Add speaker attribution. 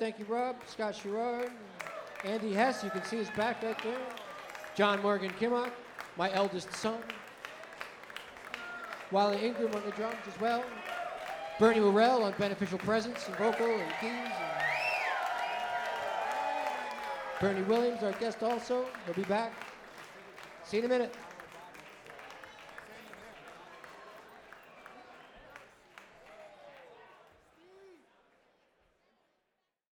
Speaker 1: thank you, Rob. Scott Sherrard, Andy Hess, you can see his back right there. John Morgan Kimmock, my eldest son. Wally Ingram on the drums as well. Bernie Worrell on beneficial presence and vocal and keys. And Bernie Williams, our guest also. He'll be back. See you in a minute.